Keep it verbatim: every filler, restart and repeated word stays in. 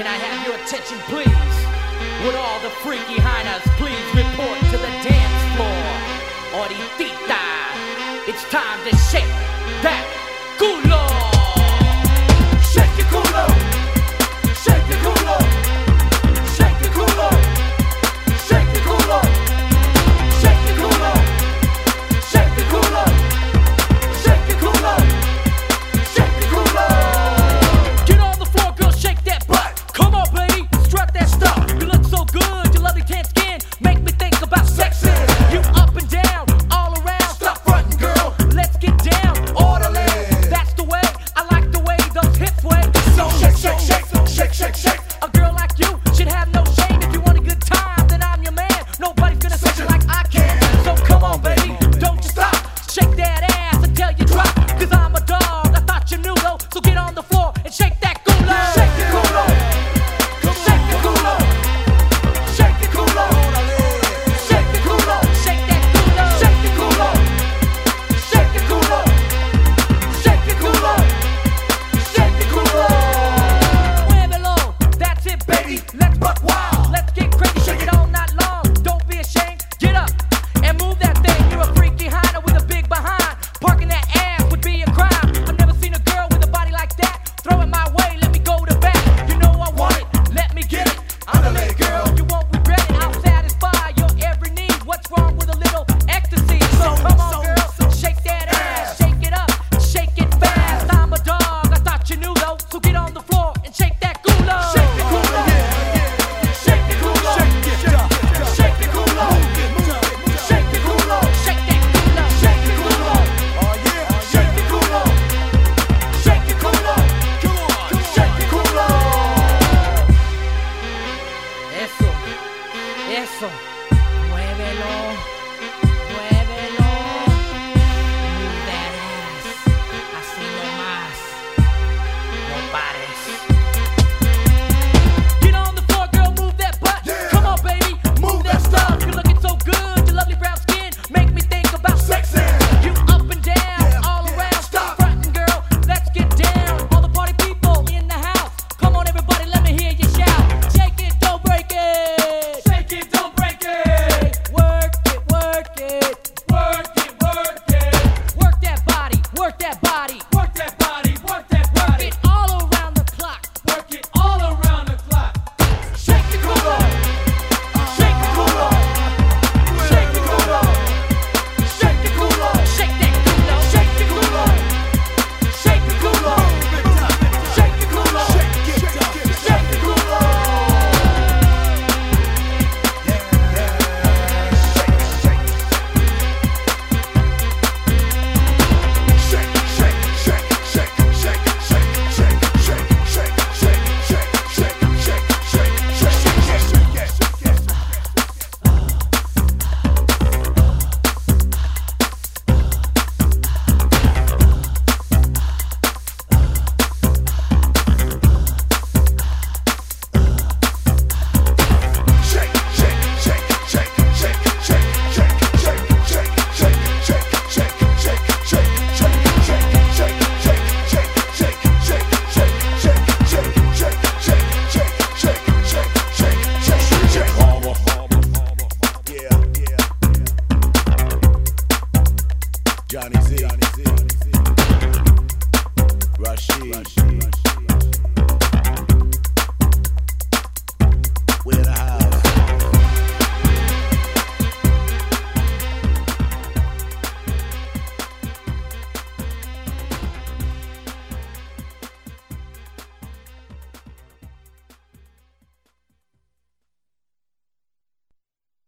Can I have your attention, please? Would all the freaky hyenas please report to the dance floor? Ahorita, it's time to shake that culo. Shake your culo. Shake your culo. Shake your culo. Shake your culo. Shake your culo. Shake your culo. Shake your culo. Shake your culo. Get on the floor, girl, shake that butt. Come on, baby, strut that stuff. You look so good, your lovely tan skin make me think about sex. You up and down, all around. Stop frontin', girl. Let's get down, orderly. That's the way, I like the way those hips sway. So shake, shake, shake, shake, shake, shake. A girl like you should have no shame. If you want a good time, then I'm your man. Nobody's gonna touch you like I can. So come on, baby, don't you stop. Shake that ass until you drop. Cause I'm a dog, I thought you knew though. So get on the floor and shake that culo. Shake your culo. Shake your culo. Shake your culo. Shake your culo. Shake that culo. Shake your culo. Shake your culo. Shake your culo. Shake your culo. Muévelo, that's it, baby. Let's buck wild. Let's get crazy, shake it all night long. Don't be ashamed, get up and move that thing. You're a freaky hyena with a big behind. Parking that ass would be a crime. I've never seen a girl with a body like that. Throw it my way, let me go to back. You know I want it, let me get it. I'm the late girl. You won't regret it, I'll satisfy your every need. What's wrong with a little ecstasy? So come on, girl, shake that ass, shake it up, shake it fast. I'm a dog, I thought you knew though. So get on the floor and shake that culo. Shake the culo. Shake the culo. Shake the culo. Shake the culo. Shake that culo. Shake the culo. Shake the culo. Shake the culo. Shake the culo. Eso, eso, muévelo, muévelo, move that ass, así nomás, no pares. Get on the floor, girl, move that butt. Yeah. Come on, baby, move that stuff. You're looking so good, your lovely brown skin make me think about sex. Sexy. You up and down, Yeah, all yeah, around, stop. frontin', girl. Let's get down. All the party people in the house. Come on, everybody, let me hear you shout. Shake it, don't break it. Shake it, don't break it. Work it, work it. Work it, work it. Work that body, work that body. Work that body, work that Work body. it all around the clock. Work it all around the clock. Shake the culo. Shake the culo. Shake the culo. Shake the culo. Shake that culo. Shake the culo. Shake the culo. Shake the culo. Shake the culo. Johnny Z, Rashid.